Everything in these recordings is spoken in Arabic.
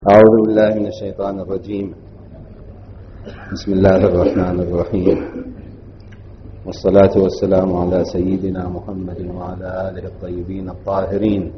أعوذ بالله من الشيطان الرجيم. بسم الله الرحمن الرحيم، والصلاة والسلام على سيدنا محمد وعلى آله الطيبين الطاهرين.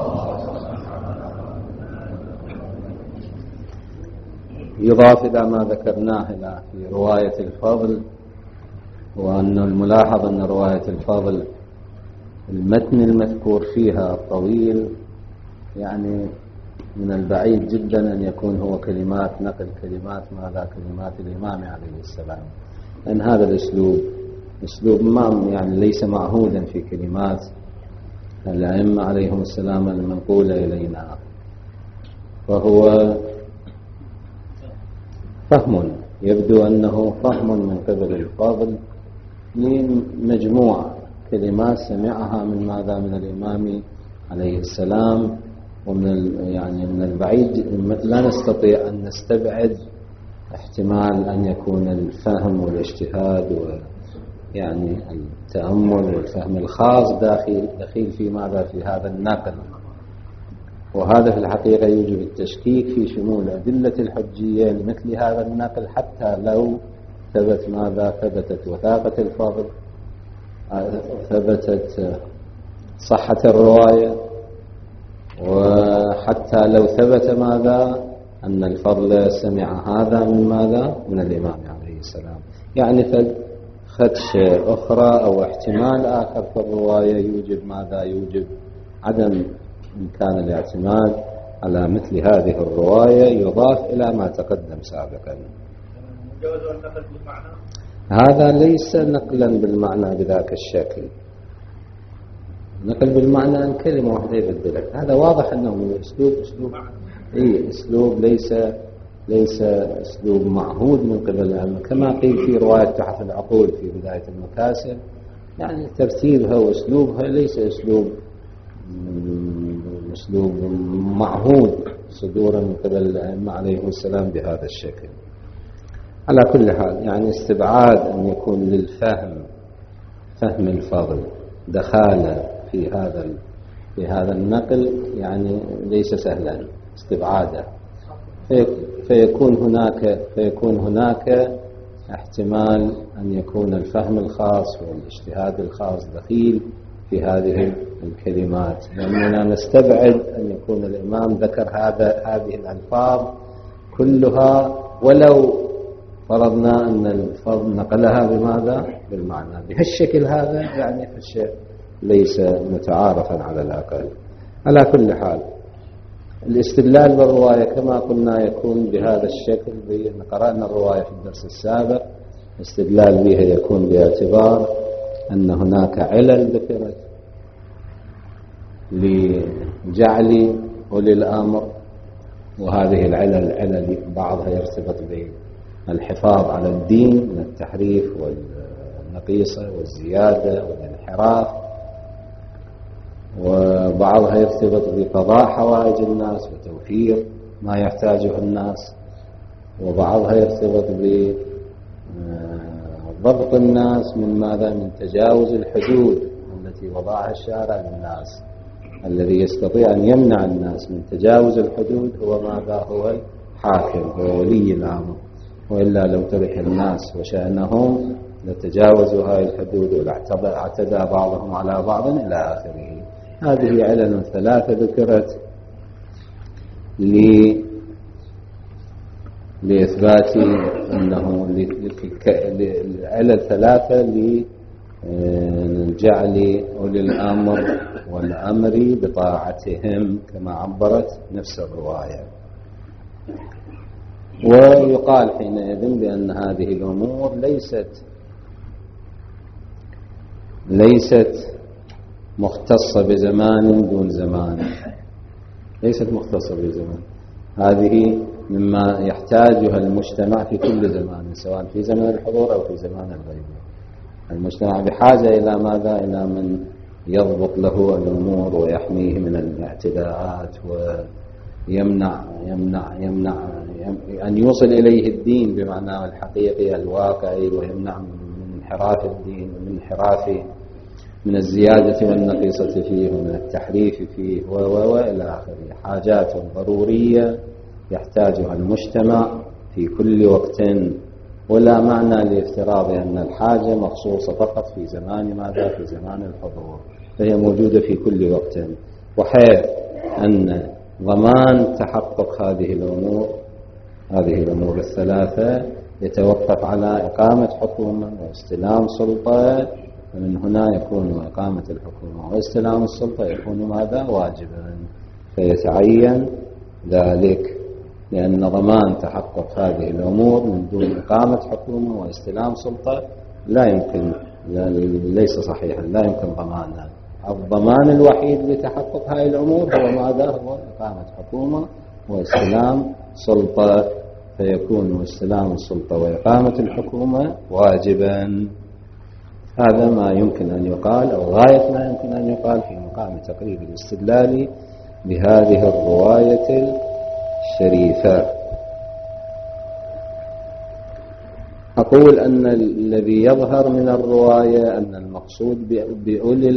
يضاف إلى ما ذكرناه في رواية الفضل، وأن الملاحظ أن رواية الفضل المتن المذكور فيها الطويل، يعني من البعيد جدا أن يكون هو كلمات نقل كلمات كلمات الإمام عليه السلام، لأن هذا الأسلوب ما يعني ليس معهودا في كلمات الأئمة عليهم السلام المنقولة إلينا، فهو فهم يبدو أنه فهم من قبل الفاضل لمجموعة كلمات سمعها من الإمام عليه السلام. ومن البعيد لا نستطيع أن نستبعد احتمال أن يكون الفهم والاجتهاد ويعني التأمل والفهم الخاص دخيل في هذا النقل، وهذا في الحقيقة يوجب التشكيك في شمول أدلة الحجية لمثل هذا النقل، حتى لو ثبتت وثاقة الفضل، ثبتت صحة الرواية، وحتى لو ثبت أن الفضل سمع هذا من الإمام عليه السلام. يعني خدشة أخرى أو احتمال آخر في الرواية يوجب عدم إمكان الاعتماد على مثل هذه الرواية، يضاف إلى ما تقدم سابقا. هذا ليس نقلا بالمعنى بذاك الشكل، نقل بالمعنى أن كلمة واحدة يبدلك، هذا واضح أنه أسلوب ليس أسلوب معهود من قبل العلم، كما قيل في رواية تحف العقول في بداية المكاسب، يعني ترتيبها وأسلوبها ليس أسلوب معهود صدورا من قبل العلم عليه السلام بهذا الشكل. على كل حال، يعني استبعاد أن يكون للفهم فهم الفضل دخالة في هذا النقل يعني ليس سهلا استبعاده، فيكون هناك احتمال أن يكون الفهم الخاص والاجتهاد الخاص دخيل في هذه الكلمات، لأننا نستبعد أن يكون الإمام ذكر هذه الألفاظ كلها ولو فرضنا أن الفضل نقلها بالمعنى بهالشكل هذا، يعني فالشيء ليس متعارفا على الأقل. على كل حال، الاستدلال بالرواية كما قلنا يكون بهذا الشكل. قرأنا الرواية في الدرس السابق، الاستدلال بها يكون باعتبار أن هناك علل ذكرت لجعل أولي الأمر، وهذه العلل بعضها يرتبط بالحفاظ على الدين من التحريف والنقيصة والزيادة والانحراف، وبعضها يرتبط بقضاء حوائج الناس وتوفير ما يحتاجه الناس، وبعضها يرتبط بضبط الناس من تجاوز الحدود التي وضعها الشارع للناس. الذي يستطيع أن يمنع الناس من تجاوز الحدود هو هو الحاكم، هو ولي الأمر، وإلا لو ترك الناس وشأنهم لتجاوزوا هذه الحدود واعتدى بعضهم على بعض إلى آخره. هذه علل ثلاثة ذكرت لإثبات أنه علل ثلاثة لجعل أولي الأمر والأمر بطاعتهم كما عبرت نفس الرواية. ويقال حينئذ بأن هذه الأمور ليست مختصة بزمان دون زمان، ليست مختصة بزمان، هذه مما يحتاجها المجتمع في كل زمان، سواء في زمن الحضور أو في زمان الغيبة. المجتمع بحاجة إلى إلى من يضبط له الأمور ويحميه من الاعتداءات، ويمنع أن يوصل إليه الدين بمعناه الحقيقي الواقعي، ويمنع من انحراف الدين ومن انحراف من الزيادة والنقيصة فيه ومن التحريف فيه وإلى آخره. حاجات ضرورية يحتاجها المجتمع في كل وقت، ولا معنى لافتراض أن الحاجة مخصوصة فقط في زمان ماذا؟ في زمان الحضور، فهي موجودة في كل وقت، وحيث أن ضمان تحقق هذه الأمور الثلاثة يتوقف على إقامة حكومة واستلام سلطة، ومن هنا يكون إقامة الحكومة واستلام السلطة يكون ماذا؟ واجبا، فيتعين ذلك، لأن ضمان تحقق هذه الأمور من دون إقامة حكومة واستلام سلطة لا يمكن، ليس صحيحا، لا يمكن ضمانها. الضمان الوحيد لتحقق هذه الأمور هو ماذا؟ هو إقامة حكومة واستلام سلطة، فيكون استلام السلطة وإقامة الحكومة واجبا. هذا ما يمكن أن يقال، أو غاية ما يمكن أن يقال في مقام تقريب الاستدلال بهذه الرواية الشريفة. أقول أن الذي يظهر من الرواية أن المقصود بأولي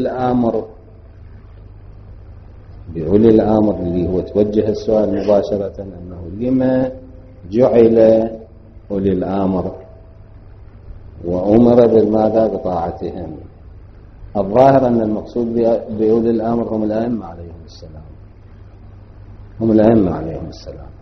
الأمر اللي هو توجه السؤال مباشرة، أنه لما جعل أولي الأمر وأمر بالماذا؟ بطاعتهم. الظاهر أن المقصود بأولي الأمر هم الأئمة عليهم السلام،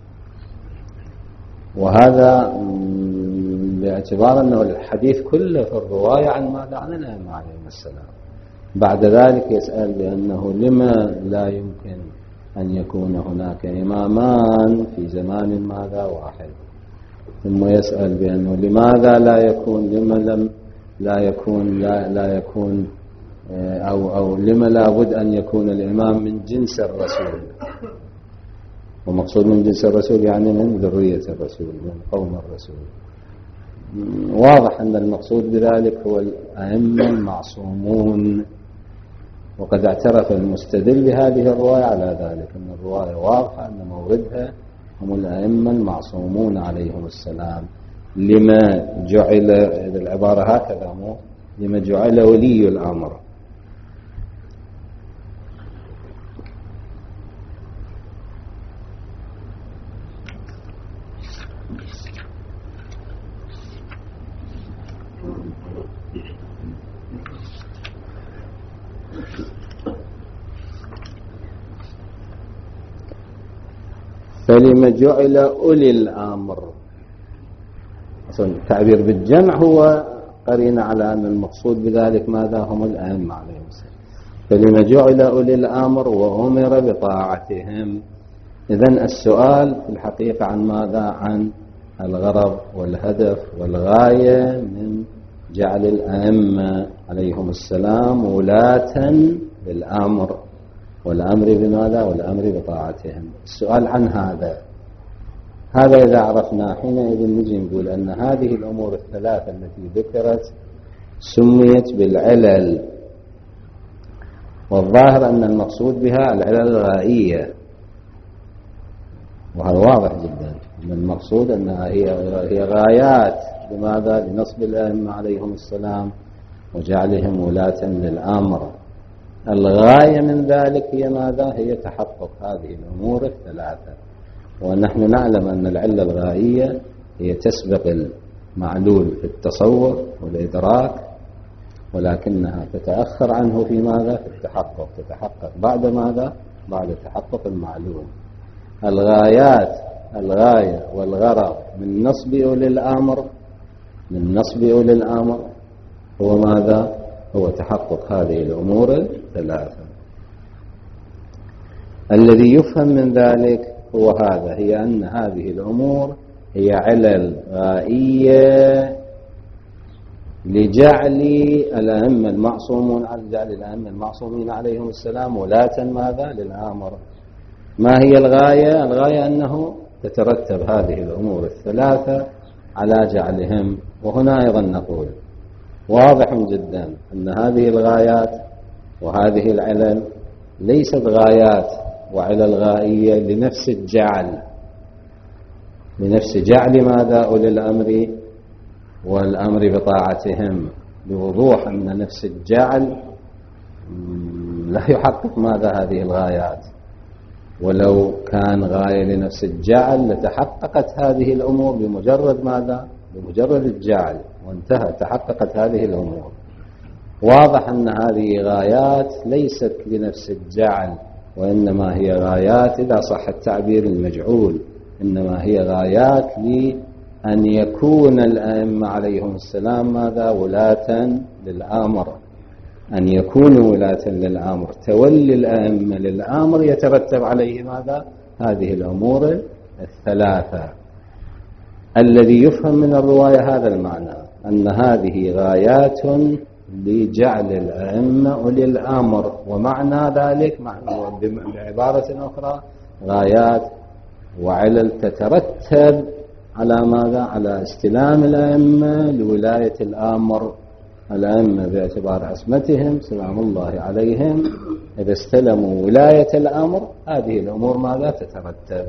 وهذا باعتبار أنه الحديث كله في الرواية عن ماذا؟ عن الأئمة عليهم السلام. بعد ذلك يسأل بأنه لما لا يمكن أن يكون هناك إمامان في زمان ماذا؟ واحد. ثم يسأل بأنه لماذا لا يكون، لما لم لا يكون أو لما لا بد أن يكون الإمام من جنس الرسول، ومقصود من جنس الرسول يعني من ذرية الرسول، من قوم الرسول. واضح أن المقصود بذلك هو الأئمة المعصومون، وقد اعترف المستدل بهذه الرواية على ذلك، أن الرواية واضحة أن موردها هم الأئمة المعصومون عليهم السلام. لما جعل، العبارة هكذا مو لما جعل ولي الأمر. فلما جعل أولي الأمر، أصلا التعبير بالجمع هو قرينة على أن المقصود بذلك ماذا؟ هم الأئمة عليهم السلام. فلما جعل أولي الأمر وأمر بطاعتهم. إذن السؤال في الحقيقة عن ماذا؟ عن الغرض والهدف والغاية من جعل الأئمة عليهم السلام ولاة بالأمر، والأمر بماذا؟ والأمر بطاعتهم. السؤال عن هذا إذا عرفنا حينئذ نجي نقول أن هذه الأمور الثلاثة التي ذكرت سميت بالعلل، والظاهر أن المقصود بها العلل الغائية، وهذا واضح جدا أن المقصود أنها هي غايات لماذا؟ لنصب الأئمة عليهم السلام وجعلهم ولاة للأمر. الغاية من ذلك هي ماذا؟ هي تحقق هذه الأمور الثلاثة، ونحن نعلم أن العلة الغائية هي تسبق المعلول في التصور والإدراك، ولكنها تتأخر عنه في ماذا؟ في التحقق، تتحقق بعد ماذا؟ بعد تحقق المعلوم. الغاية والغرض من نصب أولي الأمر هو ماذا؟ هو تحقق هذه الأمور الثلاثة. الذي يفهم من ذلك هو هذا، هي أن هذه الأمور هي علل غائية لجعل الأئمة المعصومين عليهم السلام ولاة ماذا؟ للأمر. ما هي الغاية؟ الغاية أنه تترتب هذه الأمور الثلاثة على جعلهم. وهنا أيضا نقول واضح جدا أن هذه الغايات وهذه العلل ليست غايات وعلل غائية لنفس جعل ماذا؟ أولي الأمر والأمر بطاعتهم، بوضوح أن نفس الجعل لا يحقق ماذا؟ هذه الغايات، ولو كان غاية لنفس الجعل لتحققت هذه الأمور بمجرد ماذا؟ بمجرد الجعل، وانتهى تحققت هذه الأمور. واضح أن هذه غايات ليست لنفس الجعل، وإنما هي غايات إذا صح التعبير المجعول، إنما هي غايات لأن يكون الأئمة عليهم السلام ماذا؟ ولاة للآمر، أن يكونوا ولاة للآمر. تولي الأئمة للآمر يترتب عليه ماذا؟ هذه الأمور الثلاثة. الذي يفهم من الرواية هذا المعنى، أن هذه غايات لجعل الأئمة أولي الأمر، ومعنى ذلك بعبارة أخرى غايات وعلل تترتب على ماذا؟ على استلام الأئمة لولاية الآمر. الأئمة باعتبار عصمتهم سلام الله عليهم إذا استلموا ولاية الأمر هذه الأمور ماذا؟ تترتب.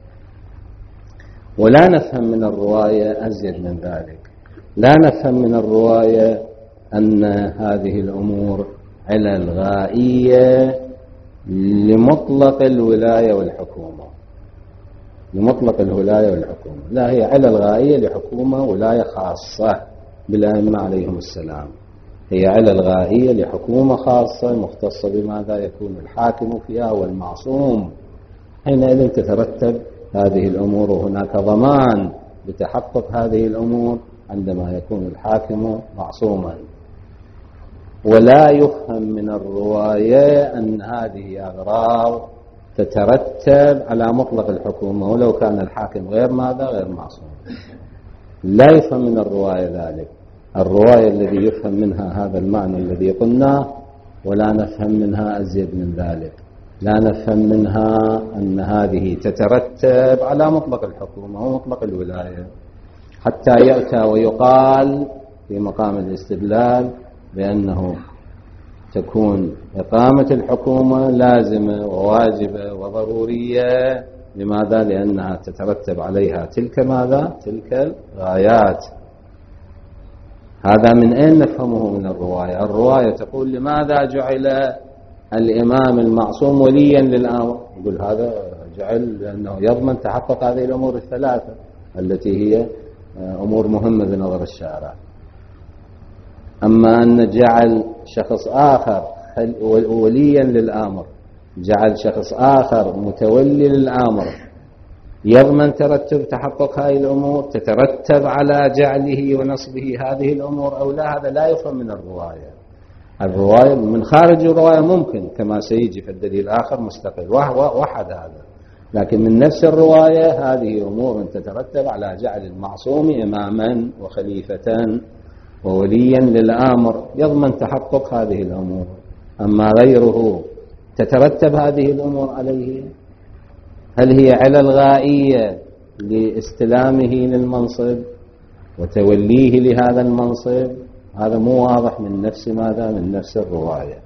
ولا نفهم من الرواية أزيد من ذلك، لا نفهم من الرواية أن هذه الأمور علل غائية لمطلق الولاية والحكومة، لمطلق الولاية والحكومة، لا، هي علل غائية لحكومة ولاية خاصة بالأئمة عليهم السلام، هي علل غائية لحكومة خاصة مختصة بماذا؟ يكون الحاكم فيها والمعصوم، حينئذ تترتب هذه الأمور، وهناك ضمان لتحقق هذه الأمور عندما يكون الحاكم معصوما. ولا يفهم من الرواية أن هذه أغراض تترتب على مطلق الحكومة ولو كان الحاكم غير ماذا؟ غير معصوم. لا يفهم من الرواية ذلك. الرواية الذي يفهم منها هذا المعنى الذي قلناه، ولا نفهم منها أزيد من ذلك. لا نفهم منها أن هذه تترتب على مطلق الحكومة ومطلق الولاية، حتى يأتى ويقال في مقام الاستدلال بأنه تكون إقامة الحكومة لازمة وواجبة وضرورية. لماذا؟ لأنها تترتب عليها تلك ماذا؟ تلك الغايات. هذا من أين نفهمه من الرواية؟ الرواية تقول لماذا جعل الإمام المعصوم وليا للأمر؟ يقول هذا جعل لأنه يضمن تحقق هذه الأمور الثلاثة التي هي أمور مهمة بنظر الشارع. أما أن جعل شخص آخر وليا للأمر، جعل شخص آخر متولي للأمر يضمن ترتب تحقق هذه الأمور، تترتب على جعله ونصبه هذه الأمور أو لا، هذا لا يفهم من الرواية. الرواية من خارج الرواية ممكن كما سيجي في الدليل الآخر مستقل وحد هذا، لكن من نفس الرواية هذه أمور تترتب على جعل المعصوم إماما وخليفة ووليا للأمر يضمن تحقق هذه الأمور. أما غيره تترتب هذه الأمور عليه، هل هي علل غائية لاستلامه للمنصب وتوليه لهذا المنصب؟ هذا مو واضح من نفس ماذا؟ من نفس الرواية.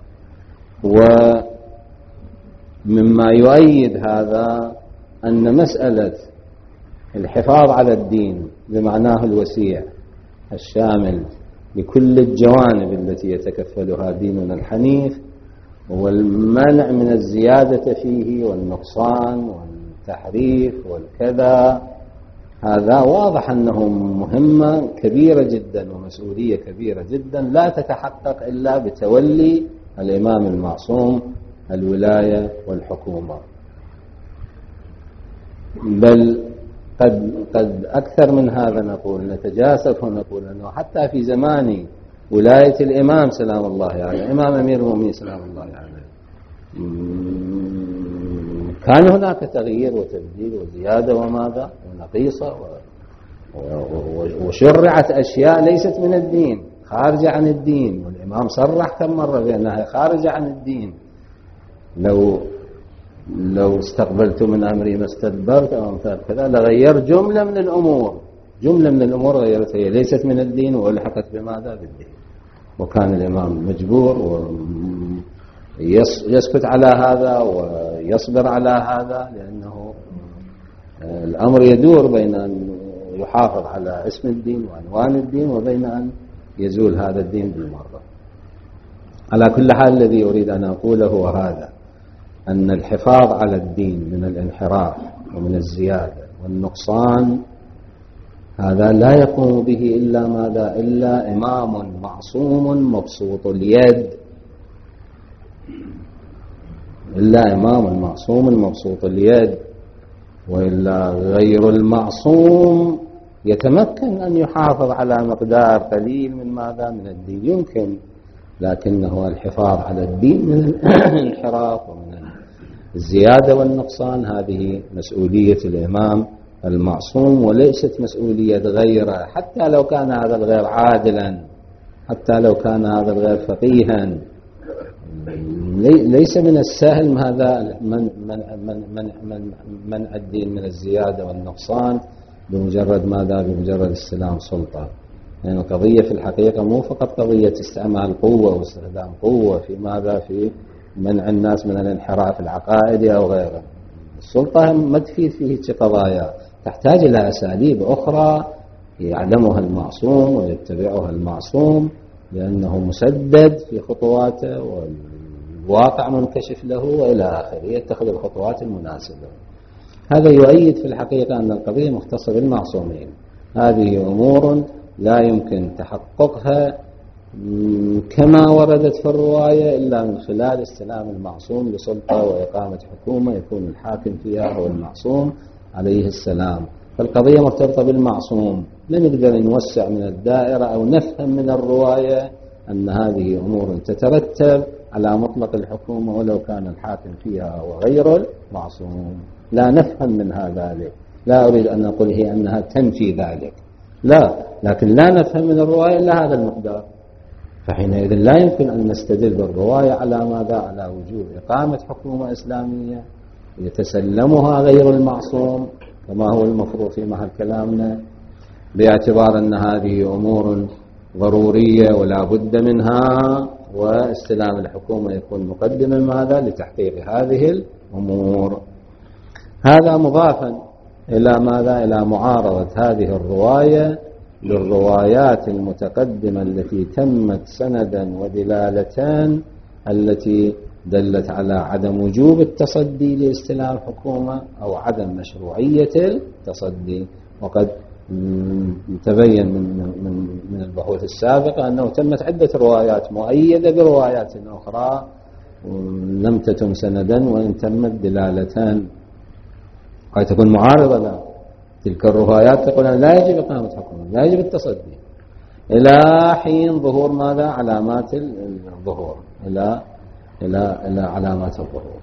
ومما يؤيد هذا أن مسألة الحفاظ على الدين بمعناه الوسيع الشامل لكل الجوانب التي يتكفلها ديننا الحنيف، والمنع من الزيادة فيه والنقصان والتحريف والكذا، هذا واضح أنه مهمة كبيرة جدا ومسؤولية كبيرة جدا لا تتحقق إلا بتولي الإمام المعصوم الولاية والحكومة. بل قد أكثر من هذا نقول، نتجاسف ونقول أنه حتى في زمان ولاية الإمام سلام الله عليه، إمام أمير المؤمنين سلام الله عليه، كان هناك تغيير وتبديل وزيادة وماذا ونقيصة وشرعت أشياء ليست من الدين خارجة عن الدين، والإمام صرح كم مرة بأنها خارجة عن الدين. لو استقبلت من أمري ما استدبرت أو أمثال كذا لغير جملة من الأمور غيرتها، هي ليست من الدين والحقت بماذا؟ بالدين. وكان الإمام مجبور ويسكت على هذا ويصبر على هذا، لأنه الأمر يدور بين أن يحافظ على اسم الدين وعنوان الدين وبين أن يزول هذا الدين بالمرة. على كل حال الذي أريد أن أقوله هو هذا، أن الحفاظ على الدين من الانحراف ومن الزيادة والنقصان هذا لا يقوم به إلا ماذا؟ إلا إمام معصوم مبسوط اليد، إلا إمام معصوم مبسوط اليد، وإلا غير المعصوم يتمكن أن يحافظ على مقدار قليل من ماذا؟ من الدين يمكن، لكنه الحفاظ على الدين من الانحراف ومن الزيادة والنقصان هذه مسؤولية الإمام المعصوم وليست مسؤولية غيره، حتى لو كان هذا الغير عادلا، حتى لو كان هذا الغير فقيها. ليس من السهل هذا منع الدين من الزيادة والنقصان بمجرد ماذا؟ بمجرد استلام سلطة. يعني القضية في الحقيقة مو فقط قضية استعمال قوة واستخدام قوة في ماذا؟ في منع الناس من الانحراف العقائدي أو غيره. السلطة ما تفيد فيه قضايا، تحتاج إلى أساليب أخرى يعلمها المعصوم ويتبعها المعصوم، لأنه مسدد في خطواته والواقع منكشف له وإلى آخره، يتخذ الخطوات المناسبة. هذا يؤيد في الحقيقة أن القضية مختصة بالمعصومين. هذه أمور لا يمكن تحققها كما وردت في الرواية إلا من خلال استلام المعصوم لسلطة وإقامة حكومة يكون الحاكم فيها هو المعصوم عليه السلام. فالقضية مرتبطة بالمعصوم، لا نقدر نوسع من الدائرة أو نفهم من الرواية أن هذه أمور تترتب على مطلق الحكومة ولو كان الحاكم فيها وغير المعصوم. لا نفهم منها ذلك، لا أريد أن أقول هي أنها تنفي ذلك، لا، لكن لا نفهم من الرواية إلا هذا المقدار. فحينئذ لا يمكن أن نستدل بالرواية على ماذا؟ على وجوب إقامة حكومة إسلامية يتسلمها غير المعصوم كما هو المفروض في محل كلامنا، باعتبار أن هذه أمور ضرورية ولا بد منها، واستلام الحكومة يكون مقدما ماذا؟ لتحقيق هذه الأمور. هذا مضافا إلى ماذا؟ إلى معارضة هذه الرواية للروايات المتقدمة التي تمت سندا ودلالتان التي دلت على عدم وجوب التصدي لاستلام حكومة أو عدم مشروعية التصدي. وقد تبين من البحوث السابقة أنه تمت عدة روايات مؤيدة بروايات أخرى لم تتم سندا وإن تمت دلالتان، قد تكون معارضة له. تلك الروايات تقول لا يجب إقامة حكومة، لا يجب التصدي إلى حين ظهور ماذا؟ علامات الظهور، إلى علامات الظهور.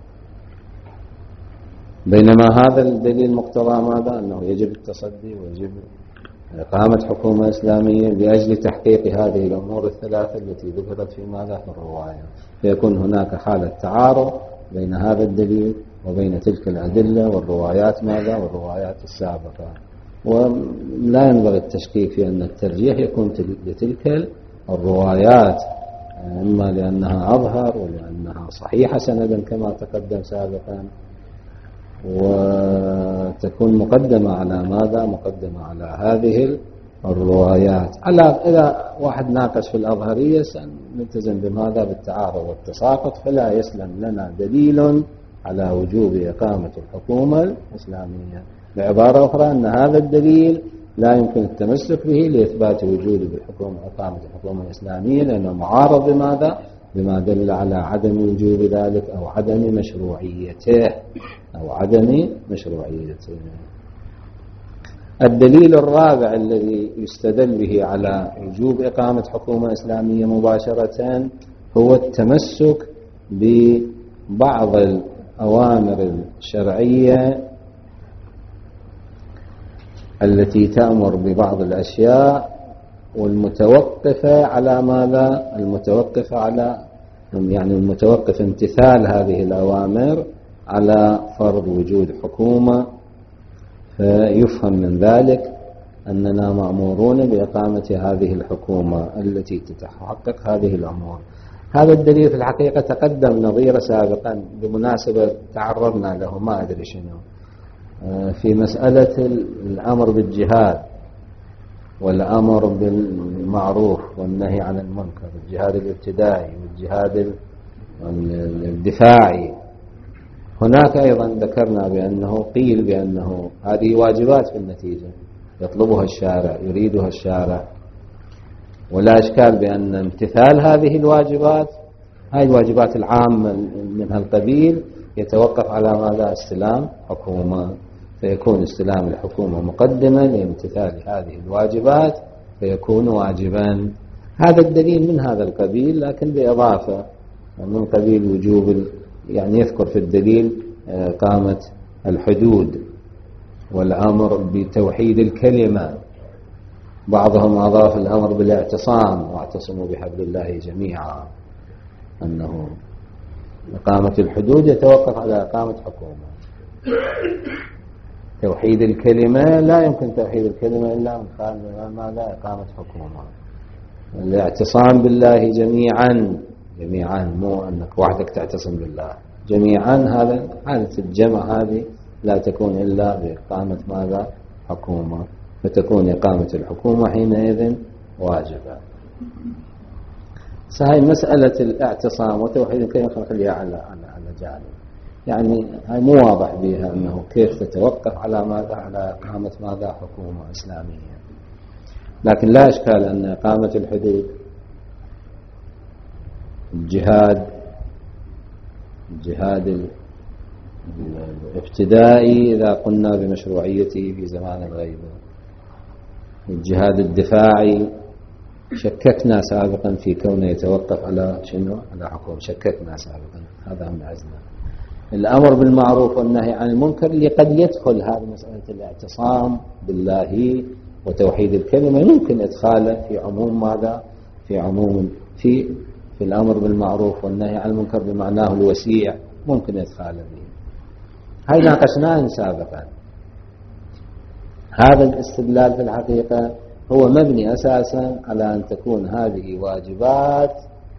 بينما هذا الدليل مقتضى ماذا؟ أنه يجب التصدي ويجب إقامة حكومة إسلامية لأجل تحقيق هذه الأمور الثلاثة التي ذكرت في ماذا؟ في الرواية. فيكون هناك حالة تعارض بين هذا الدليل وبين تلك الأدلة والروايات ماذا؟ والروايات السابقة. ولا ينبغي التشكيك في أن الترجيح يكون لتلك الروايات، إما لأنها أظهر ولأنها صحيحة سندا كما تقدم سابقا، وتكون مقدمة على ماذا؟ مقدمة على هذه الروايات. إذا واحد ناقش في الأظهرية سنلتزم بماذا؟ بالتعارض والتساقط، فلا يسلم لنا دليل على وجوب إقامة الحكومة الإسلامية. بعبارة أخرى أن هذا الدليل لا يمكن التمسك به لإثبات وجود إقامة الحكومة الإسلامية، لأنه معارض بماذا؟ بما دل على عدم وجوب ذلك أو عدم مشروعيته الدليل الرابع الذي يستدل به على وجوب إقامة حكومة إسلامية مباشرة هو التمسك ببعض الأوامر الشرعية التي تأمر ببعض الأشياء والمتوقفة على ماذا؟ المتوقف امتثال هذه الأوامر على فرض وجود حكومة. فيفهم من ذلك أننا مأمورون بإقامة هذه الحكومة التي تتحقق هذه الأمور. هذا الدليل في الحقيقة تقدم نظير سابقا بمناسبة تعرضنا له، ما أدري شنو، في مسألة الأمر بالجهاد والأمر بالمعروف والنهي عن المنكر، الجهاد الابتدائي والجهاد الدفاعي. هناك أيضا ذكرنا بأنه قيل بأنه هذه واجبات في النتيجة يطلبها الشارع يريدها الشارع، ولا إشكال بأن امتثال هذه الواجبات، هذه الواجبات العامة من هالقبيل، يتوقف على ماذا؟ استلام حكومة، فيكون استلام الحكومة مقدما لامتثال هذه الواجبات فيكون واجبا. هذا الدليل من هذا القبيل، لكن بإضافة من قبيل وجوب، يعني يذكر في الدليل قامة الحدود والأمر بتوحيد الكلمة. بعضهم أضاف الأمر بالاعتصام، واعتصموا بحبل الله جميعا، أنه إقامة الحدود يتوقف على إقامة حكومة. توحيد الكلمة لا يمكن توحيد الكلمة إلا من خلال ماذا؟ إقامة حكومة. الاعتصام بالله جميعا، جميعا مو أنك وحدك تعتصم بالله، جميعا، هذا حالة الجمع هذه لا تكون إلا بإقامة ماذا؟ حكومة، فتكون إقامة الحكومة حينئذ واجبة. هاي مسألة الاعتصام وتوحيد الكلمة خليها على جانب، يعني هاي مو واضح بها أنه كيف تتوقف على ماذا؟ على إقامة ماذا؟ حكومة إسلامية. لكن لا إشكال أن إقامة الحدود، الجهاد الابتدائي إذا قلنا بمشروعيته في زمان الغيبة، الجهاد الدفاعي شككنا سابقا في كونه يتوقف على شنو؟ على حكومة، شككنا سابقا، هذا من عزنا. الأمر بالمعروف والنهي عن المنكر اللي قد يدخل هذه مسألة الاعتصام بالله وتوحيد الكلمة، يمكن إدخاله في عموم ماذا؟ في عموم في الأمر بالمعروف والنهي عن المنكر بمعناه الوسيع، ممكن إدخاله به. هاي ناقشناه سابقا. هذا الاستدلال في الحقيقة هو مبني أساسا على أن تكون هذه واجبات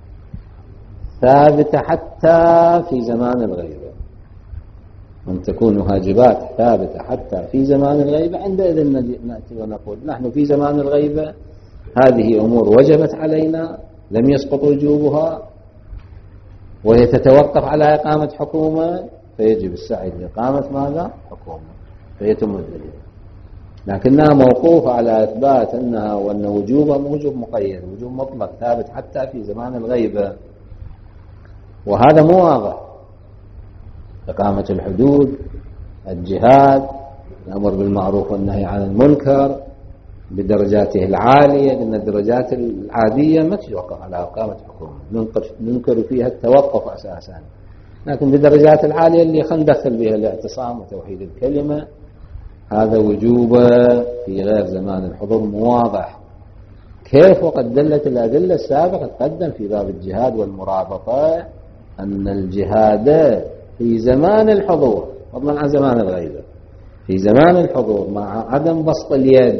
ثابتة حتى في زمان الغيبة، أن تكون واجبات ثابتة حتى في زمان الغيبة. عندئذ نأتي ونقول نحن في زمان الغيبة هذه أمور وجبت علينا لم يسقط وجوبها، وهي تتوقف على إقامة حكومة، فيجب السعي لإقامة ماذا؟ حكومة، فيتم الدليل. لكنها موقوفة على إثبات أنها وأن وجوبها وجوب مقيد، وجوب مطلق ثابت حتى في زمان الغيبة، وهذا مو واضح. إقامة الحدود، الجهاد، الأمر بالمعروف والنهي عن المنكر بدرجاته العالية، لأن الدرجات العادية ما تتوقف على إقامة حكومة، ننكر فيها التوقف أساسا، لكن بدرجات العالية اللي خندخل بها الاعتصام وتوحيد الكلمة، هذا وجوبه في غير زمان الحضور واضح. كيف؟ وقد دلت الأدلة السابقة تقدم في باب الجهاد والمرابطة أن الجهاد في زمان الحضور فضلا عن زمان الغيبة، في زمان الحضور مع عدم بسط اليد،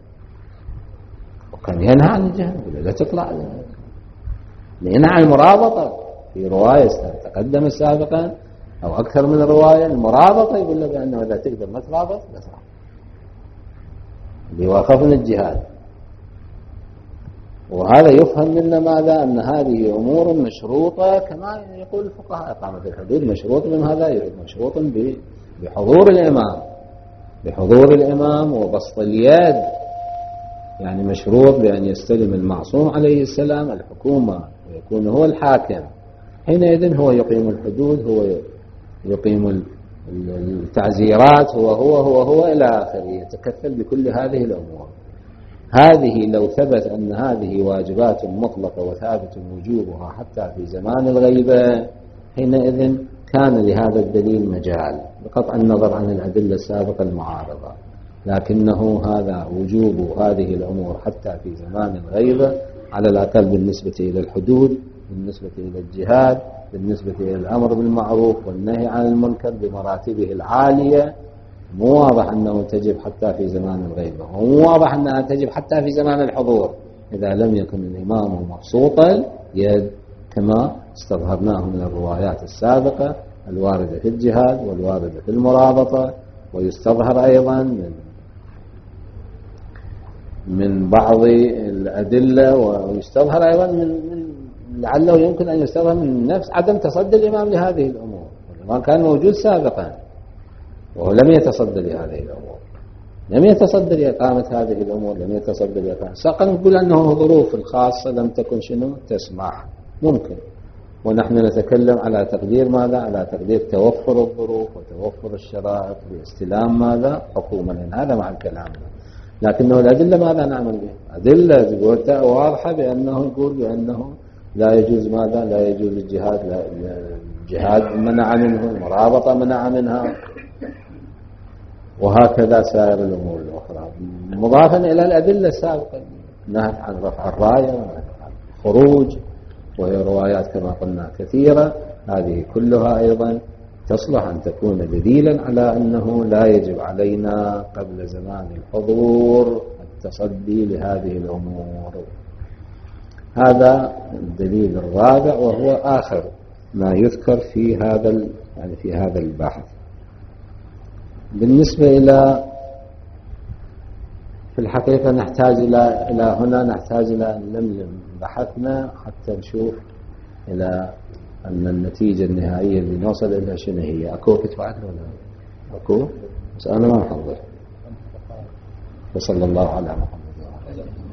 وكان ينهى عن الجهاد، لا تطلع، ينهى عن المرابطة. في رواية تقدم سابقا أو أكثر من رواية، المرابطة يقول لك أنه إذا تقدر ما ترابط لا ترابط، بيوقفن الجهاد. وهذا يفهم منا ماذا؟ أن هذه أمور مشروطة كما يقول الفقهاء. إقامة الحدود مشروط من هذا، مشروط بحضور الإمام، بحضور الإمام وبسط اليد، يعني مشروط بأن يستلم المعصوم عليه السلام الحكومة ويكون هو الحاكم، حينئذ هو يقيم الحدود، هو يقيم التعزيرات، هو إلى آخره، يتكفل بكل هذه الأمور. هذه لو ثبت أن هذه واجبات مطلقة وثابت وجوبها حتى في زمان الغيبة، حينئذ كان لهذا الدليل مجال بقطع النظر عن الأدلة السابقة المعارضة. لكنه هذا وجوب هذه الأمور حتى في زمان الغيبة، على الأقل بالنسبة إلى الحدود، بالنسبة إلى الجهاد، بالنسبة إلى الأمر بالمعروف والنهي عن المنكر بمراتبه العالية، مو واضح أنه تجب حتى في زمان الغيبة، ومو واضح أنها تجب حتى في زمان الحضور إذا لم يكن الإمام مبسوطا يد، كما استظهرناه من الروايات السابقة الواردة في الجهاد والواردة في المرابطة، ويستظهر أيضا من بعض الأدلة، ويستظهر أيضا من لعله يمكن أن يستظهر من نفس عدم تصدي الإمام لهذه الأمور. ما كان موجود سابقا، وهو لم يتصدى لهذه الأمور، لم يتصدى لإقامة هذه الأمور، لم يتصدى لإقامة. ساقا نقول أنه ظروف الخاصة لم تكن شنو تسمح، ممكن. ونحن نتكلم على تقدير ماذا؟ على تقدير توفر الظروف وتوفر الشرائط لاستلام ماذا؟ حكومة، لأن هذا مع الكلام. لكنه الأدلة ماذا نعمل بها؟ أدلة واضحة بأنه يقول بأنه لا يجوز ماذا؟ لا يجوز الجهاد، الجهاد منع منه، المرابطة منع منها، وهكذا سائر الأمور الأخرى، مضافا إلى الأدلة السابقة، نهى عن رفع الراية ونهى عن الخروج، وهي روايات كما قلنا كثيرة. هذه كلها أيضا تصلح أن تكون دليلا على أنه لا يجب علينا قبل زمان الحضور التصدي لهذه الأمور. هذا الدليل الرابع، وهو آخر ما يذكر في هذا البحث. بالنسبة إلى في الحقيقة نحتاج إلى هنا نحتاج إلى أن نلملم بحثنا حتى نشوف إلى أن النتيجة النهائية اللي نوصل إليها شنو هي. أكو كتب عدل ولا أكو؟ بس أنا ما أحضر. وصلى الله على محمد وعلى آله.